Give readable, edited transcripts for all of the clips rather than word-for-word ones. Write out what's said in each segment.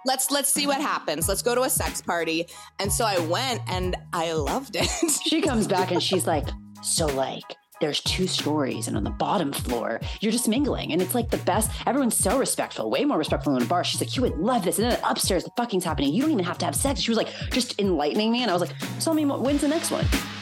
let's see what happens. Let's go to a sex party. And so I went and I loved it. She comes back and she's like, so like, there's 2 stories and on the bottom floor, you're just mingling. And it's like the best. Everyone's so respectful, way more respectful than a bar. She's like, you would love this. And then upstairs, the fucking's happening. You don't even have to have sex. She was like, just enlightening me. And I was like, tell me when's the next one?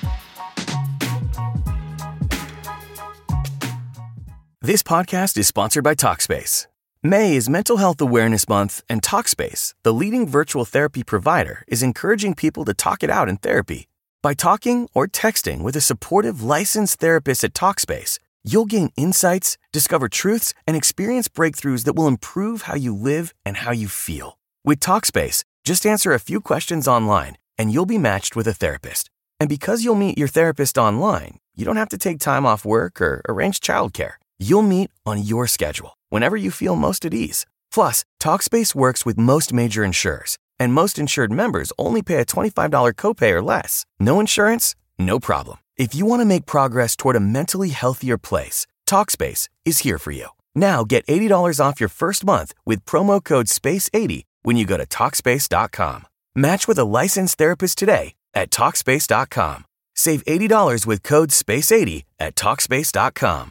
This podcast is sponsored by Talkspace. May is Mental Health Awareness Month, and Talkspace, the leading virtual therapy provider, is encouraging people to talk it out in therapy. By talking or texting with a supportive, licensed therapist at Talkspace, you'll gain insights, discover truths, and experience breakthroughs that will improve how you live and how you feel. With Talkspace, just answer a few questions online, and you'll be matched with a therapist. And because you'll meet your therapist online, you don't have to take time off work or arrange childcare. You'll meet on your schedule, whenever you feel most at ease. Plus, Talkspace works with most major insurers, and most insured members only pay a $25 copay or less. No insurance? No problem. If you want to make progress toward a mentally healthier place, Talkspace is here for you. Now get $80 off your first month with promo code SPACE80 when you go to Talkspace.com. Match with a licensed therapist today at Talkspace.com. Save $80 with code SPACE80 at Talkspace.com.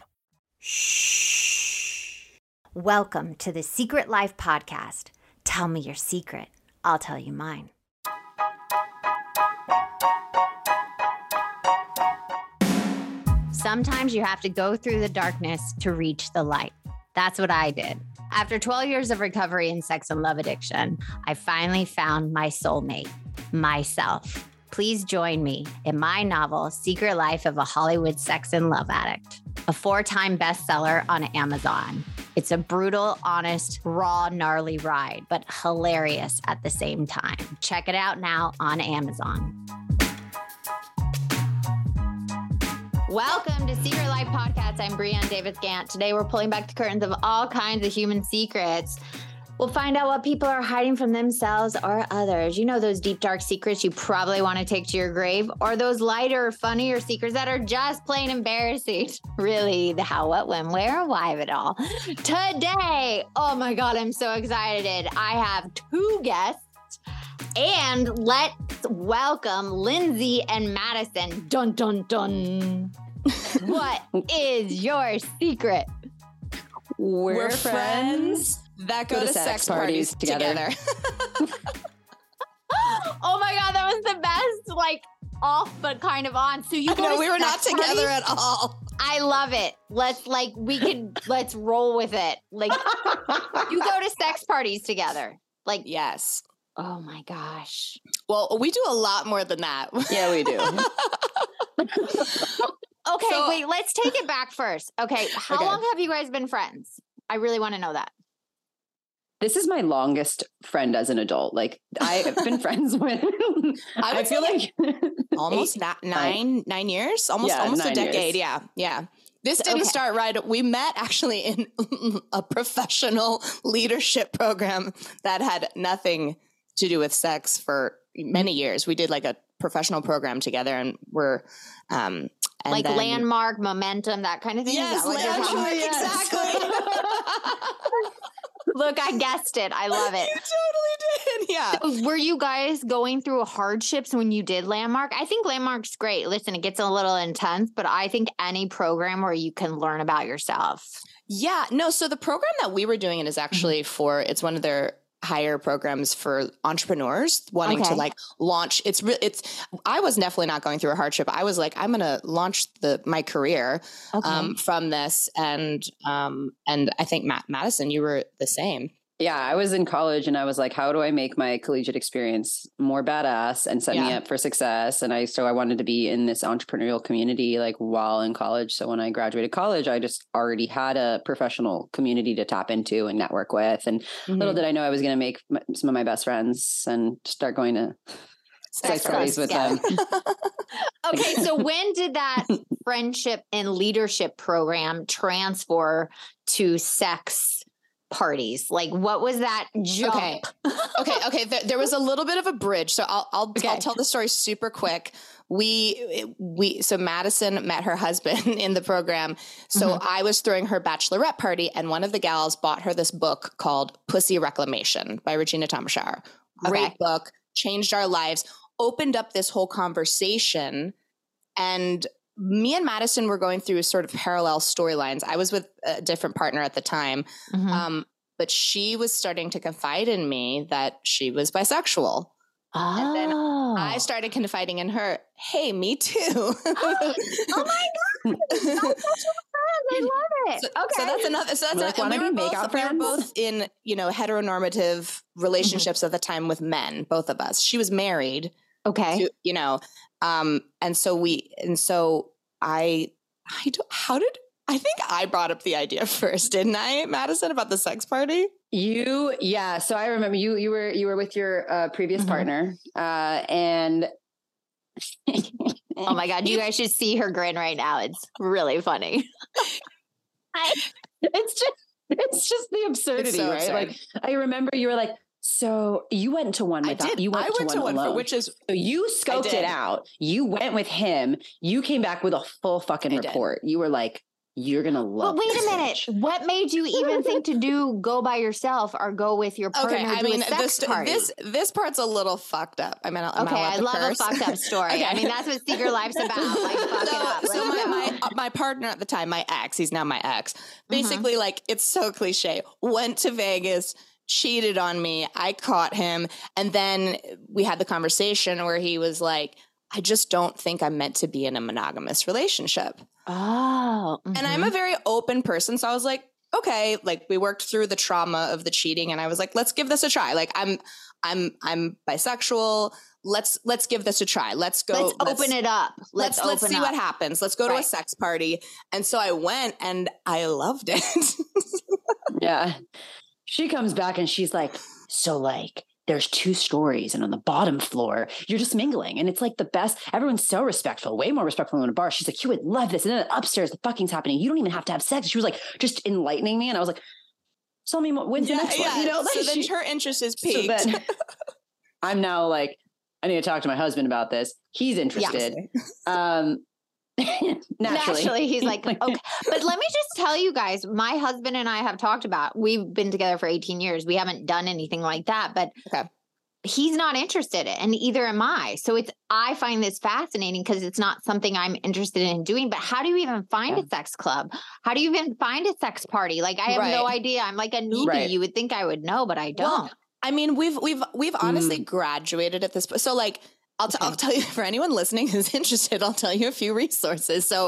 Shh. Welcome to the Secret Life Podcast. Tell me your secret. I'll tell you mine. Sometimes you have to go through the darkness to reach the light. That's what I did. After 12 years of recovery in sex and love addiction, I finally found my soulmate, myself. Please join me in my novel, Secret Life of a Hollywood Sex and Love Addict, a 4-time bestseller on Amazon. It's a brutal, honest, raw, gnarly ride, but hilarious at the same time. Check it out now on Amazon. Welcome to Secret Life Podcast. I'm Breanne Davis-Gant. Today we're pulling back the curtains of all kinds of human secrets. We'll find out what people are hiding from themselves or others. You know, those deep, dark secrets you probably want to take to your grave, or those lighter, funnier secrets that are just plain embarrassing. Really, the how, what, when, where, and why of it all. Today, oh my God, I'm so excited. I have 2 guests, and let's welcome Lindsay and Madison. Dun, dun, dun. What is your secret? We're friends that go to sex parties together. Oh my God, that was the best, like off but kind of on. So you go to we were not sex together parties? at all. I love it. Let's roll with it. Like you go to sex parties together. Like, yes. Oh my gosh. Well, we do a lot more than that. Yeah, we do. Okay, so, wait, let's take it back first. Okay, how long have you guys been friends? I really want to know that. This is my longest friend as an adult. Like I've been friends with, I feel like almost 9 years, almost a decade. Years. Yeah. This didn't start right. We met actually in a professional leadership program that had nothing to do with sex for many years. We did like a professional program together, and we're like then, Landmark, Momentum, that kind of thing. Yes, Landmark, exactly. Look, I guessed it. I love it. You totally did. Yeah. So were you guys going through hardships when you did Landmark? I think Landmark's great. Listen, it gets a little intense, but I think any program where you can learn about yourself. Yeah. No, so the program that we were doing it is actually it's one of their higher programs for entrepreneurs wanting to like launch. I was definitely not going through a hardship. I was like, I'm going to launch my career from this. And I think Madison, you were the same. Yeah, I was in college and I was like, how do I make my collegiate experience more badass and set me up for success? And I wanted to be in this entrepreneurial community like while in college. So when I graduated college, I just already had a professional community to tap into and network with. And little did I know I was going to make some of my best friends and start going to sex parties with them. Okay, so when did that friendship and leadership program transfer to sex parties? Like, what was that jump? Okay. There was a little bit of a bridge. So I'll tell the story super quick. So Madison met her husband in the program. So I was throwing her bachelorette party, and one of the gals bought her this book called Pussy Reclamation by Regina Thomashauer. Great book, changed our lives, opened up this whole conversation. And me and Madison were going through sort of parallel storylines. I was with a different partner at the time, but she was starting to confide in me that she was bisexual. Oh. And then I started confiding in her, hey, me too. Oh my God. I love it. So that's another. So that's we were both in, heteronormative relationships at the time with men, both of us. She was married. Okay. I think I brought up the idea first, didn't I, Madison, about the sex party? Yeah. So I remember you were with your previous partner, and oh my God, you guys should see her grin right now. It's really funny. It's just the absurdity, right? Absurd. Like I remember you were like, so you went to one with that. You went to one alone. which is so you scoped it out. You went with him. You came back with a full fucking report. You were like, you're going to love But wait a minute. bitch. What made you even think to go by yourself or go with your partner to a sex party? This part's a little fucked up. I mean, I love a fucked up story. Okay. I mean, that's what Secret Life's about. Like, fuck it up. So my partner at the time, my ex, he's now my ex, basically like, it's so cliche, went to Vegas, cheated on me. I caught him. And then we had the conversation where he was like, I just don't think I'm meant to be in a monogamous relationship. Oh. And I'm a very open person. So I was like, okay, like we worked through the trauma of the cheating and I was like, let's give this a try. Like I'm bisexual. Let's give this a try. Let's open it up. Let's see what happens. Let's go to a sex party. And so I went and I loved it. Yeah. She comes back and she's like, so like, there's 2 stories and on the bottom floor, you're just mingling. And it's like the best. Everyone's so respectful, way more respectful than a bar. She's like, you would love this. And then upstairs, the fucking's happening. You don't even have to have sex. She was like, just enlightening me. And I was like, tell me when's the next one? So then her interest is piqued. So then I'm now like, I need to talk to my husband about this. He's interested. Naturally, he's like, okay. But let me just tell you guys, my husband and I have talked about, we've been together for 18 years. We haven't done anything like that, but he's not interested in, and either am I. So I find this fascinating because it's not something I'm interested in doing, but how do you even find a sex club? How do you even find a sex party? Like, I have no idea. I'm like a newbie. Right. You would think I would know, but I don't. Well, I mean, we've honestly graduated at this point. So like, I'll tell you, for anyone listening who's interested, I'll tell you a few resources. So,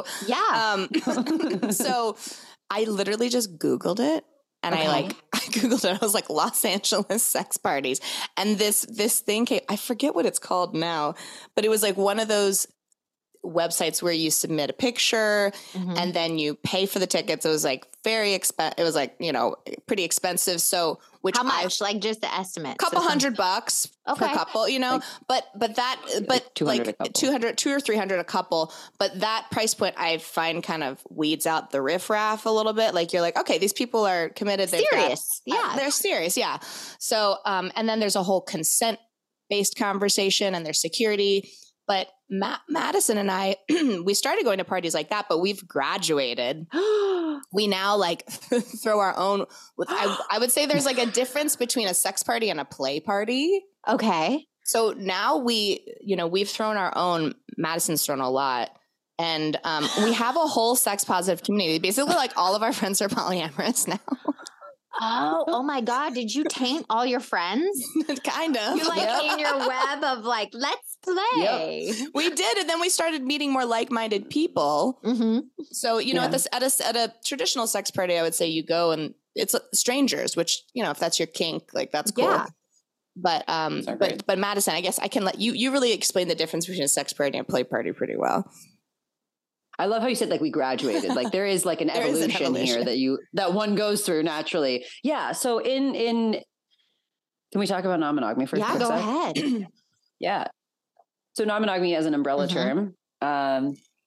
so I literally just Googled it and I Googled it. I was like, Los Angeles sex parties. And this thing came, I forget what it's called now, but it was like one of those websites where you submit a picture and then you pay for the tickets. It was like very expensive. It was like, pretty expensive. So how much? Like just the estimate? Couple $100 per couple, but 200 like 200 or 300 a couple. But that price point I find kind of weeds out the riffraff a little bit. Like you're like, okay, these people are committed. They're serious. They're serious. Yeah. So, and then there's a whole consent based conversation and there's security. But Madison and I, we started going to parties like that, but we've graduated. We now like throw our own. I would say there's like a difference between a sex party and a play party. Okay. So now we've thrown our own. Madison's thrown a lot. And we have a whole sex positive community. Basically, like all of our friends are polyamorous now. Oh my God. Did you taint all your friends? Kind of. You're like in your web of like, let's play. Yep. We did. And then we started meeting more like-minded people. Mm-hmm. So, at a traditional sex party, I would say you go and it's strangers, which, if that's your kink, like that's cool. Yeah. But Madison, I guess I can let you really explain the difference between a sex party and a play party pretty well. I love how you said like we graduated. Like there is like an evolution here that one goes through naturally. Yeah. So in can we talk about non-monogamy for a second? Yeah, go ahead. Yeah. So non-monogamy as an umbrella term.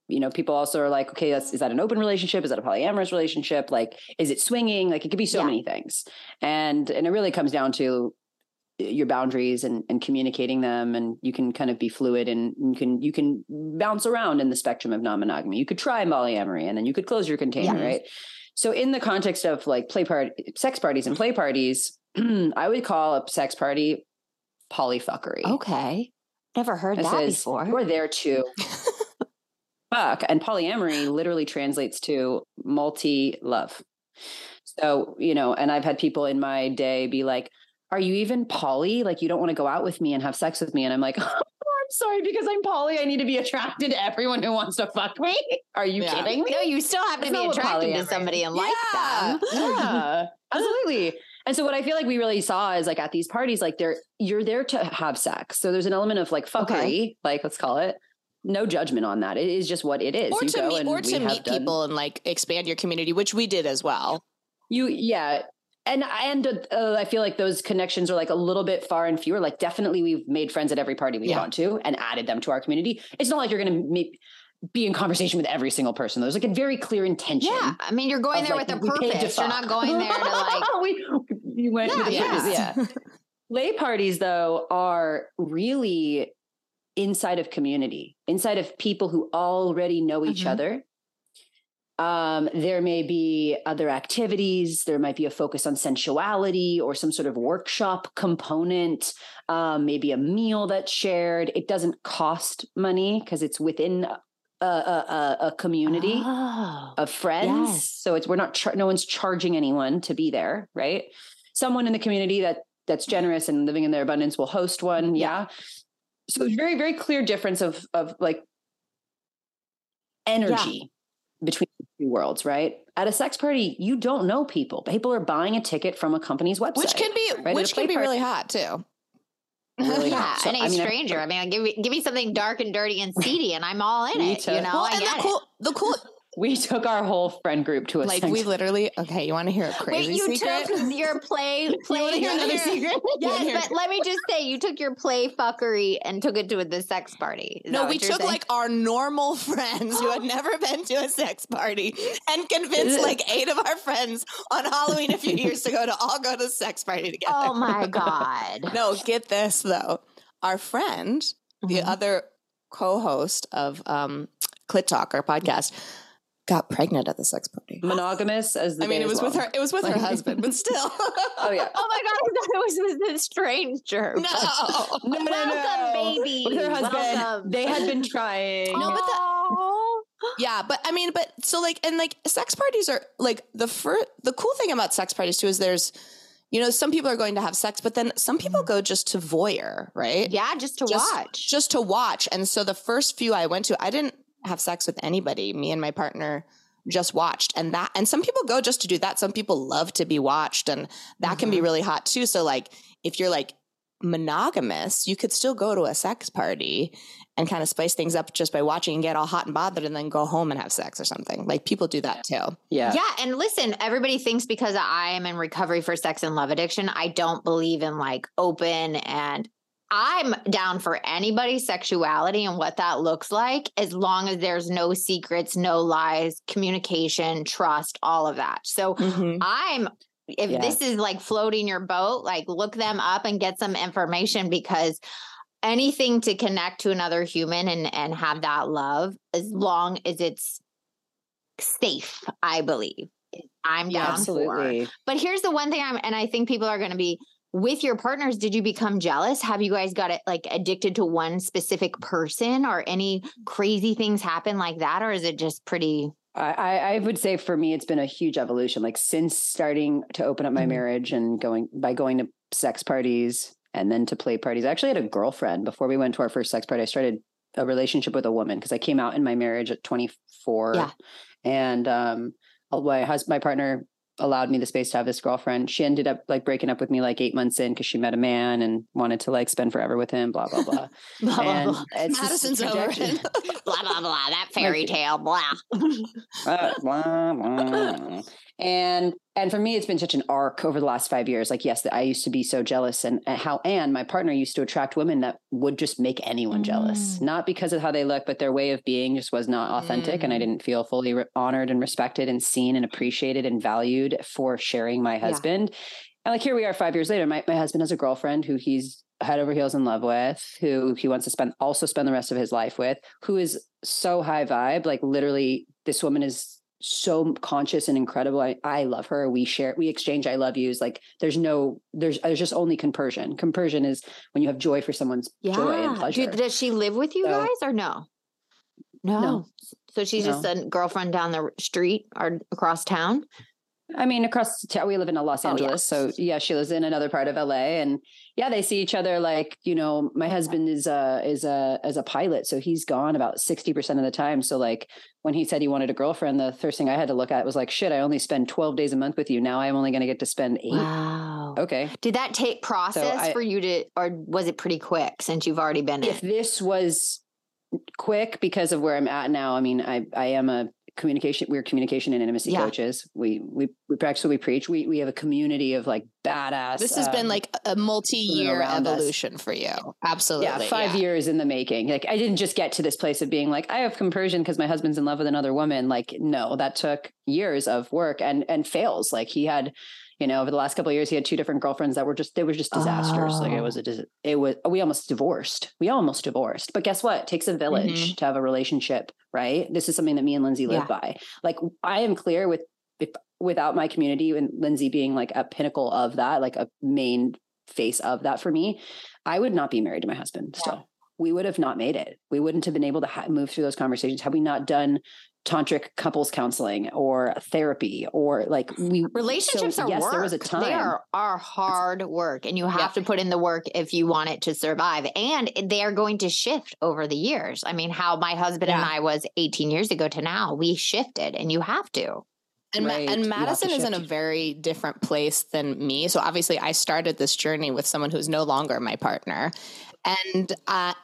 people also are like, okay, is that an open relationship? Is that a polyamorous relationship? Like, is it swinging? Like, it could be so many things. And it really comes down to your boundaries and communicating them. And you can kind of be fluid, and you can bounce around in the spectrum of non-monogamy. You could try polyamory, and then you could close your container, right? So in the context of like sex parties and play parties, I would call a sex party polyfuckery. Okay. Never heard that before. We're there to fuck. And polyamory literally translates to multi-love. So, and I've had people in my day be like, are you even poly? Like, you don't want to go out with me and have sex with me? And I'm like, oh, I'm sorry, because I'm poly, I need to be attracted to everyone who wants to fuck me. Are you kidding me? No, you still have to be attracted to somebody and like them. Yeah, absolutely. And so what I feel like we really saw is like at these parties, like you're there to have sex. So there's an element of like fuckery, like let's call it. No judgment on that. It is just what it is. Or to meet people and like expand your community, which we did as well. And I feel like those connections are like a little bit far and fewer. Like definitely we've made friends at every party we've gone to and added them to our community. It's not like you're going to be in conversation with every single person. There's like a very clear intention. Yeah. I mean, you're going there with a purpose. You're not going there to like. You went with a purpose. Yeah. Play parties though are really inside of community, inside of people who already know each other. There may be other activities. There might be a focus on sensuality or some sort of workshop component, maybe a meal that's shared. It doesn't cost money because it's within a community of friends. Yes. So no one's charging anyone to be there, right? Someone in the community that's generous and living in their abundance will host one. Yeah. So there's very, very clear difference of like energy between the two worlds, right? At a sex party, you don't know people. People are buying a ticket from a company's website, which can be really hot too. Really hot. So, and a stranger. I mean, give me something dark and dirty and seedy, and I'm all in it. The cool. We took our whole friend group to a like we literally. Okay, you want to hear a crazy secret? Took your play. You want to hear another secret? Yes, but let me just say, you took your play fuckery and took it to the sex party. No, we took like our normal friends who had never been to a sex party and convinced like 8 of our friends on Halloween a few years ago to all go to the sex party together. Oh my God! No, get this though. Our friend, the other co-host of Clit Talk, our podcast, got pregnant at the sex party. Monogamous as the it was with her. It was with her husband, but still. Oh yeah. Oh my God! I thought it was with a stranger. No. Welcome, baby. With her husband. Welcome. They had been trying. No, but so like, and like sex parties are like the cool thing about sex parties too is there's, some people are going to have sex, but then some people go just to voyeur, right? Yeah, just to watch. And so the first few I went to, I didn't have sex with anybody. Me and my partner just watched, and some people go just to do that. Some people love to be watched, and that can be really hot too. So like, if you're like monogamous, you could still go to a sex party and kind of spice things up just by watching and get all hot and bothered and then go home and have sex or something. Like people do that too. Yeah. Yeah. And listen, everybody thinks because I am in recovery for sex and love addiction, I don't believe in like open, and I'm down for anybody's sexuality and what that looks like, as long as there's no secrets, no lies, communication, trust, all of that. So if this is like floating your boat, like look them up and get some information, because anything to connect to another human and have that love, as long as it's safe, I believe I'm down for. But here's the one thing I think people are going to be, with your partners, did you become jealous? Have you guys got it like addicted to one specific person, or any crazy things happen like that? Or is it just pretty? I would say for me, it's been a huge evolution. Like since starting to open up my marriage and going to sex parties and then to play parties. I actually had a girlfriend before we went to our first sex party. I started a relationship with a woman because I came out in my marriage at 24. Yeah. And my partner allowed me the space to have this girlfriend. She ended up like breaking up with me like 8 months in because she met a man and wanted to like spend forever with him, blah, blah, blah. Blah, and blah, blah. Madison's over it. Blah, blah, blah. That fairy tale, blah. Blah, blah. And for me, it's been such an arc over the last 5 years. Like, yes, I used to be so jealous, and my partner used to attract women that would just make anyone jealous, not because of how they look, but their way of being just was not authentic. And I didn't feel fully honored and respected and seen and appreciated and valued for sharing my husband. And like, here we are 5 years later, my husband has a girlfriend who he's head over heels in love with, who he wants to spend the rest of his life with, who is so high vibe. Like, literally, this woman is so conscious and incredible. I love her. We exchange I love yous. Like, there's just only compersion. Compersion is when you have joy for someone's joy and pleasure. Does she live with you guys or no? No. So she's just a girlfriend down the street or across town? I mean, across town, we live in Los Angeles. So yeah, she lives in another part of LA, and yeah, they see each other. Like, my husband is a pilot. So he's gone about 60% of the time. So like, when he said he wanted a girlfriend, the first thing I had to look at was like, shit, I only spend 12 days a month with you. Now I'm only going to get to spend 8. Wow. Okay. Did that take process for you to, or was it pretty quick since you've already been If this was quick because of where I'm at now, I mean, I am we're communication and intimacy coaches. We practice what we preach. We have a community of like badass. This has been like a multi-year evolution for you. Absolutely. Yeah. 5 years in the making. Like, I didn't just get to this place of being like, I have compersion because my husband's in love with another woman. Like, no, that took years of work and fails. Like, he had, over the last couple of years, he had 2 different girlfriends that were just disasters. Like, we almost divorced. But guess what? It takes a village to have a relationship, right? This is something that me and Lindsay live by. Like, I am clear without my community and Lindsay being like a pinnacle of that, like a main face of that for me, I would not be married to my husband still. We would have not made it. We wouldn't have been able to move through those conversations had we not done tantric couples counseling or therapy or like relationships are work. There was a time. They are hard work, and you have to put in the work if you want it to survive. And they are going to shift over the years. I mean, how my husband and I was 18 years ago to now, we shifted, and you have to. And Madison is in a very different place than me. So obviously I started this journey with someone who's no longer my partner, and I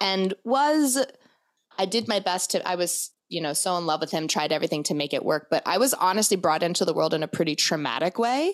did my best I was, so in love with him, tried everything to make it work. But I was honestly brought into the world in a pretty traumatic way.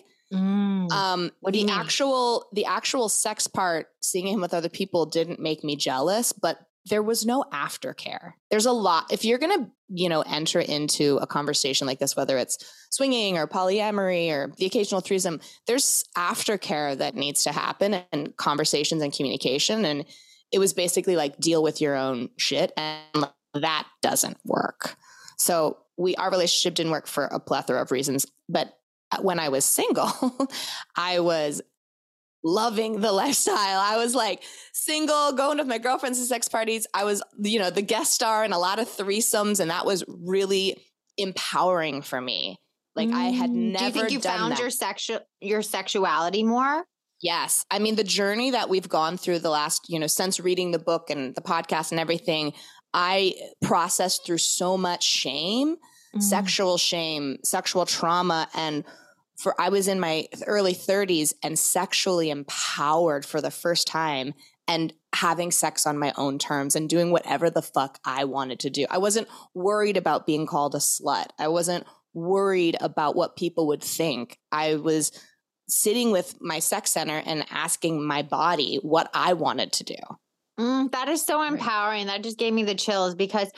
The actual sex part, seeing him with other people didn't make me jealous, but there was no aftercare. There's a lot. If you're going to, enter into a conversation like this, whether it's swinging or polyamory or the occasional threesome, there's aftercare that needs to happen and conversations and communication. And it was basically like, deal with your own shit. And that doesn't work. So our relationship didn't work for a plethora of reasons. But when I was single, I was loving the lifestyle. I was like single, going with my girlfriends to sex parties. I was, the guest star in a lot of threesomes. And that was really empowering for me. Like, I had never. Do you think you found your sexuality more? Yes. I mean, the journey that we've gone through the last, since reading the book and the podcast and everything, I processed through so much shame, sexual trauma. And I was in my early 30s and sexually empowered for the first time and having sex on my own terms and doing whatever the fuck I wanted to do. I wasn't worried about being called a slut. I wasn't worried about what people would think. I was sitting with my sex center and asking my body what I wanted to do. That is so empowering. That just gave me the chills, because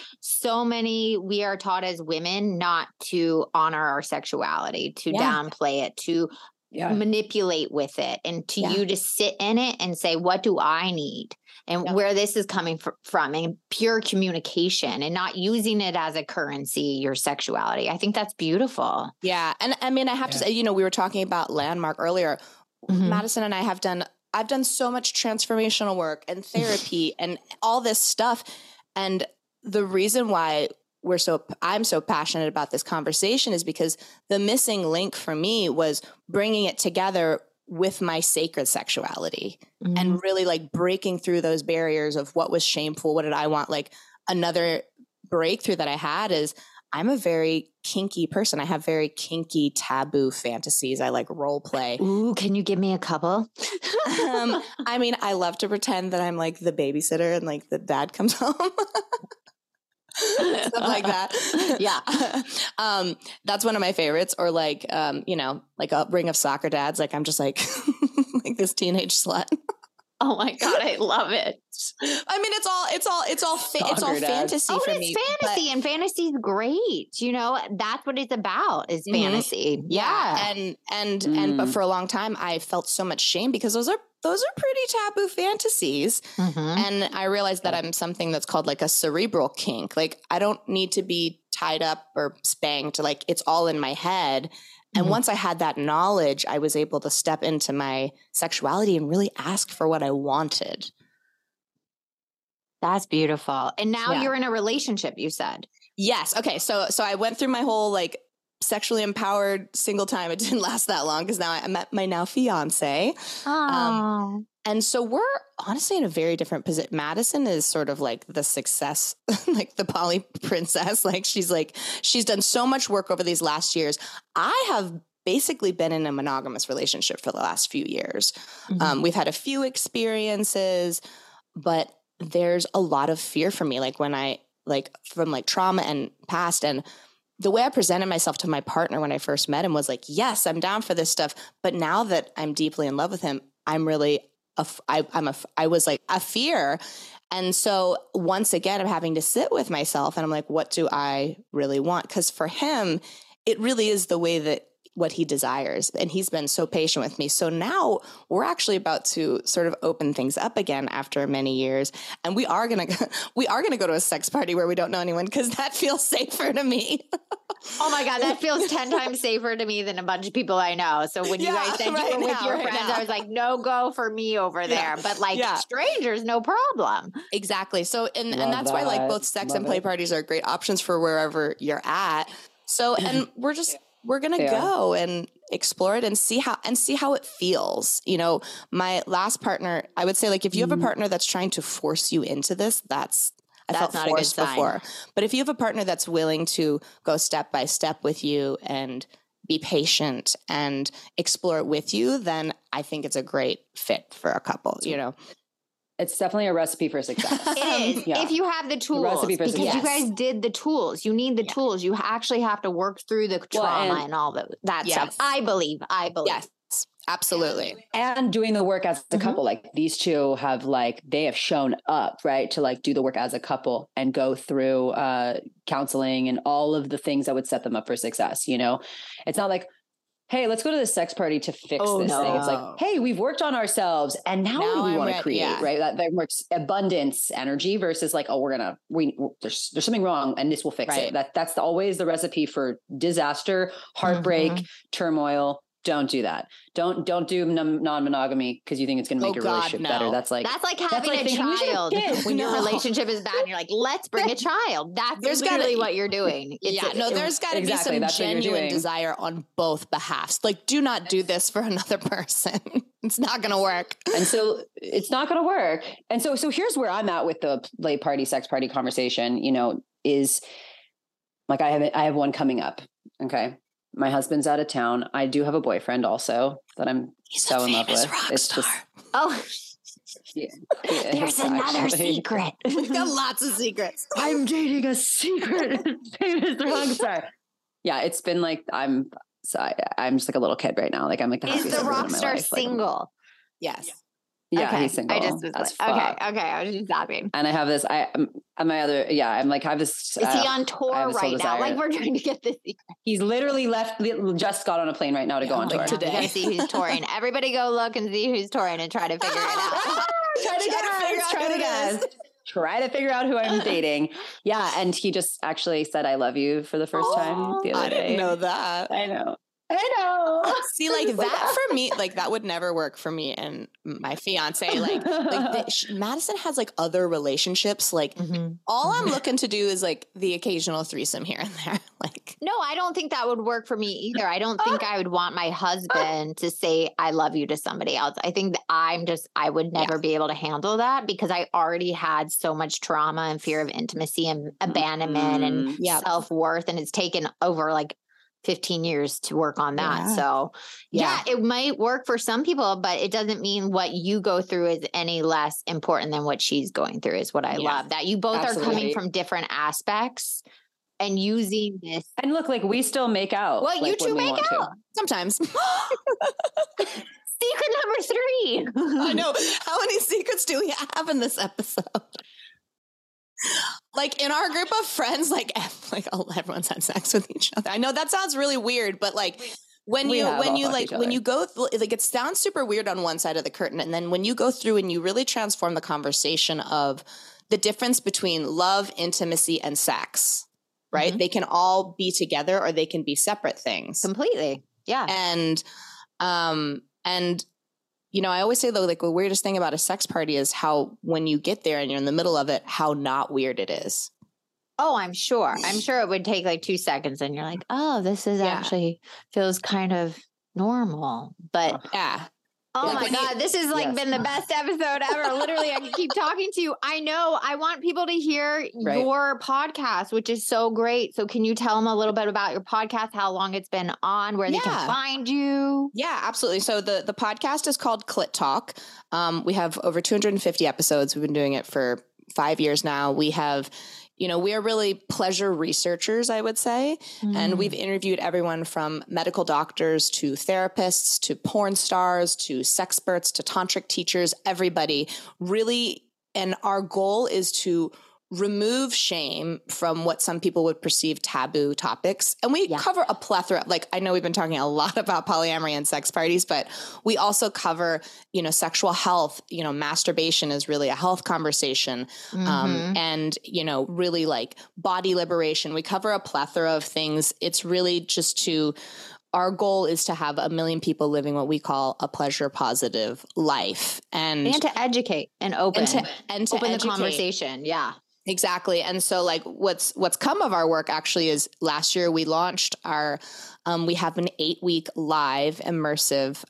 we are taught as women not to honor our sexuality, to downplay it, to manipulate with it, and you to sit in it and say, what do I need? And where this is coming from, and pure communication, and not using it as a currency, your sexuality. I think that's beautiful. Yeah. And I mean, I have to say, we were talking about Landmark earlier. Madison and I I've done so much transformational work and therapy and all this stuff. And the reason why I'm so passionate about this conversation is because the missing link for me was bringing it together with my sacred sexuality and really like breaking through those barriers of what was shameful. What did I want? Like, another breakthrough that I had is I'm a very kinky person. I have very kinky taboo fantasies. I like role play. Ooh, can you give me a couple? I mean, I love to pretend that I'm like the babysitter and like the dad comes home. Stuff like that. Yeah. That's one of my favorites. Or like, like a ring of soccer dads. Like I'm just like, like this teenage slut. Oh my God, I love it. I mean, it's all fantasy for me. It's fantasy, and fantasy's great. That's what it's about is fantasy. Yeah. But for a long time I felt so much shame because those are pretty taboo fantasies. And I realized that I'm something that's called like a cerebral kink. Like I don't need to be tied up or spanked. Like it's all in my head. And once I had that knowledge, I was able to step into my sexuality and really ask for what I wanted. That's beautiful. And now you're in a relationship, you said. Yes. Okay. So I went through my whole like sexually empowered single time. It didn't last that long because now I met my now fiance. And so we're honestly in a very different position. Madison is sort of like the success, like the poly princess. Like she's done so much work over these last years. I have basically been in a monogamous relationship for the last few years. We've had a few experiences, but there's a lot of fear for me. Like when I from like trauma and past, and the way I presented myself to my partner when I first met him was like, yes, I'm down for this stuff. But now that I'm deeply in love with him, I'm really I was like a fear. And so once again, I'm having to sit with myself and I'm like, what do I really want? Because for him, it really is the way that what he desires. And he's been so patient with me. So now we're actually about to sort of open things up again after many years. And we are going to go to a sex party where we don't know anyone because that feels safer to me. Oh my God, that feels 10 times safer to me than a bunch of people I know. So when you guys said you were with your friends, I was like, no go for me over there. But like strangers, no problem. Exactly. So, and that's why like both sex and play parties are great options for wherever you're at. So, and we're going to go and explore it and see how it feels. My last partner, I would say like, if you have a partner that's trying to force you into this, I felt not forced before. But if you have a partner that's willing to go step by step with you and be patient and explore it with you, then I think it's a great fit for a couple, It's definitely a recipe for success. It is. If you have the tools, because you guys did the tools. You need the tools. You actually have to work through the trauma and all that stuff. I believe. Yes. Absolutely. And doing the work as a couple, like these two have they have shown up, right, to like do the work as a couple and go through counseling and all of the things that would set them up for success. It's not like, hey, let's go to this sex party to fix this thing. It's like, hey, we've worked on ourselves and now what do we want to create, right? That works abundance energy versus like, oh, there's something wrong and this will fix it. That's always the recipe for disaster, heartbreak, turmoil. Don't do that. Don't do non-monogamy because you think it's going to make your relationship better. That's like having a child when your relationship is bad and you're like, let's bring a child. That's literally what you're doing. There's got to be some genuine desire on both behalves. Like, do not do this for another person. It's not going to work. And so it's not going to work. And so here's where I'm at with the play party, sex party conversation, is like, I have one coming up. Okay. My husband's out of town. I do have a boyfriend also that I'm so in love with. It's just there's another secret. We've got lots of secrets. I'm dating a secret famous rock star. Yeah, it's been like I'm just like a little kid right now. Like I'm like the is the rock star single? Yes. Yeah, okay. He's single. I just was like, okay. I was just stopping. And I have this. I'm like, I have this. Is he on tour right now? Like we're trying to get this. He's literally just got on a plane right now to go on tour today. We gotta see who's touring. Everybody, go look and see who's touring and try to figure it out. Try to figure out who I'm dating. Yeah, and he just actually said "I love you" for the first time the other day. I didn't know that. I know. See, like that for me, like that would never work for me and my fiance. Madison has like other relationships. Like all I'm looking to do is like the occasional threesome here and there. Like, no, I don't think that would work for me either. I don't think I would want my husband to say I love you to somebody else. I think that I would never be able to handle that because I already had so much trauma and fear of intimacy and abandonment and self-worth, and it's taken over like 15 years to work on that. Yeah. So yeah, it might work for some people, but it doesn't mean what you go through is any less important than what she's going through, is what I love. That you both are coming from different aspects and using this. And look, like we still make out. Well, you two make out. Sometimes. Secret number 3. I know. How many secrets do we have in this episode? Like in our group of friends, like everyone's had sex with each other. I know that sounds really weird, but like when you go, like it sounds super weird on one side of the curtain. And then when you go through and you really transform the conversation of the difference between love, intimacy, and sex, right? Mm-hmm. They can all be together or they can be separate things. Completely. Yeah. And you know, I always say though, like the weirdest thing about a sex party is how when you get there and you're in the middle of it, how not weird it is. Oh, I'm sure. I'm sure it would take like 2 seconds and you're like, oh, this is actually feels kind of normal. But oh my God, this has like been the best episode ever. Literally, I can keep talking to you. I know. I want people to hear your podcast, which is so great. So can you tell them a little bit about your podcast, how long it's been on, where they can find you? Yeah, absolutely. So the podcast is called Clit Talk. We have over 250 episodes. We've been doing it for 5 years now. We have, you know, we are really pleasure researchers, I would say. And we've interviewed everyone from medical doctors to therapists to porn stars to sexperts to tantric teachers, everybody really. And our goal is to remove shame from what some people would perceive taboo topics. And we cover a plethora, like I know we've been talking a lot about polyamory and sex parties, but we also cover, you know, sexual health, you know, masturbation is really a health conversation. And, you know, really like body liberation. We cover a plethora of things. It's really just our goal is to have 1 million people living what we call a pleasure positive life and to educate and open to open the conversation. Yeah. Exactly. And so like what's come of our work actually is last year we launched our, we have an 8-week live immersive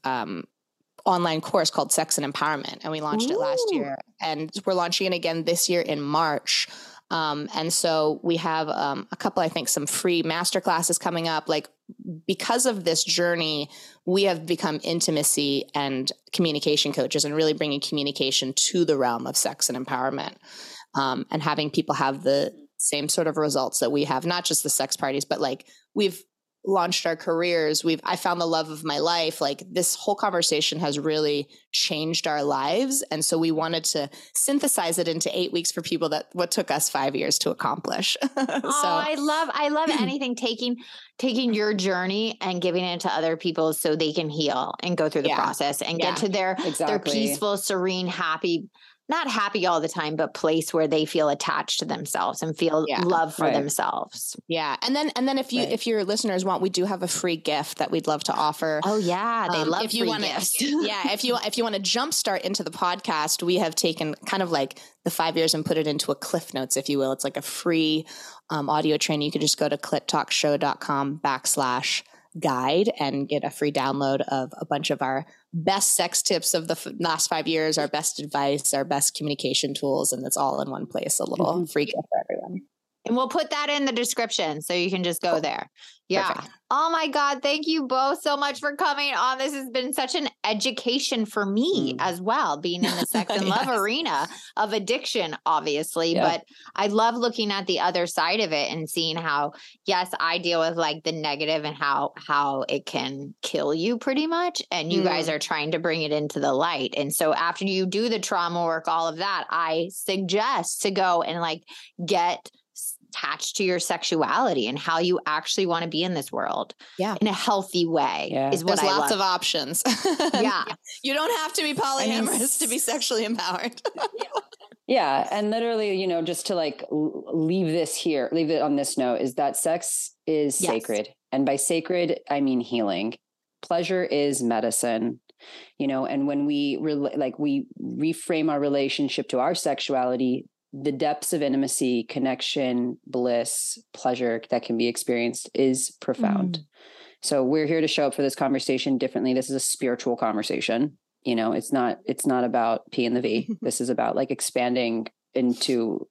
online course called Sex and Empowerment. And we launched it last year and we're launching it again this year in March. And so we have a couple, I think some free masterclasses coming up. Like because of this journey, we have become intimacy and communication coaches and really bringing communication to the realm of sex and empowerment. And having people have the same sort of results that we have, not just the sex parties, but like we've launched our careers. I found the love of my life. Like this whole conversation has really changed our lives. And so we wanted to synthesize it into 8 weeks for people what took us 5 years to accomplish. I love anything taking your journey and giving it to other people so they can heal and go through the process and get to their peaceful, serene, happy, not happy all the time, but place where they feel attached to themselves and feel love for themselves. Yeah. And then if your listeners want, we do have a free gift that we'd love to offer. Oh yeah. They love if you free gifts. If you want to jumpstart into the podcast, we have taken kind of like the 5 years and put it into a Cliff Notes, if you will. It's like a free audio training. You can just go to clittalkshow.com/guide and get a free download of a bunch of our best sex tips of the last 5 years, our best advice, our best communication tools. And it's all in one place, a little free gift for everyone. And we'll put that in the description so you can just go there. Yeah. Perfect. Oh my God. Thank you both so much for coming on. This has been such an education for me as well, being in the sex and love arena of addiction, obviously. But I love looking at the other side of it and seeing how, yes, I deal with like the negative and how it can kill you pretty much. And you guys are trying to bring it into the light. And so after you do the trauma work, all of that, I suggest to go and like get attached to your sexuality and how you actually want to be in this world in a healthy way is what There's I lots love. of options. You don't have to be polyamorous to be sexually empowered. And literally, you know, just to like leave it on this note is that sex is sacred. And by sacred, I mean healing. Pleasure is medicine, you know, and when we reframe our relationship to our sexuality, the depths of intimacy, connection, bliss, pleasure that can be experienced is profound. So we're here to show up for this conversation differently. This is a spiritual conversation. You know, it's not about P and the V. This is about like expanding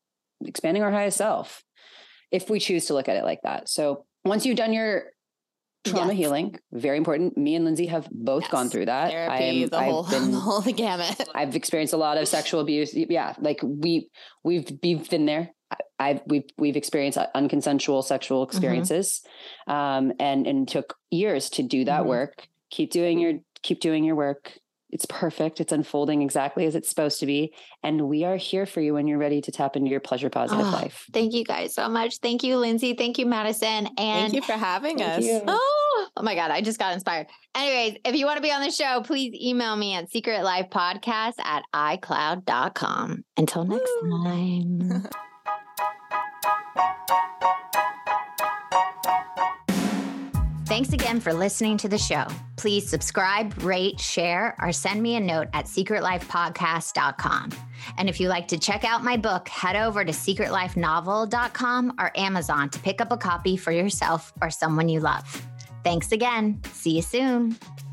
our highest self if we choose to look at it like that. So once you've done your trauma healing, very important. Me and Lindsay have both gone through that. Therapy, the whole gamut. I've experienced a lot of sexual abuse. Yeah. Like we've been there. We've experienced unconsensual sexual experiences. And it took years to do that work. Keep doing your work. It's perfect. It's unfolding exactly as it's supposed to be. And we are here for you when you're ready to tap into your pleasure positive life. Thank you guys so much. Thank you, Lindsay. Thank you, Madison. And thank you for having us. Oh my God. I just got inspired. Anyways, if you want to be on the show, please email me at secretlifepodcast@icloud.com. Until next time. Thanks again for listening to the show. Please subscribe, rate, share, or send me a note at secretlifepodcast.com. And if you like to check out my book, head over to secretlifenovel.com or Amazon to pick up a copy for yourself or someone you love. Thanks again. See you soon.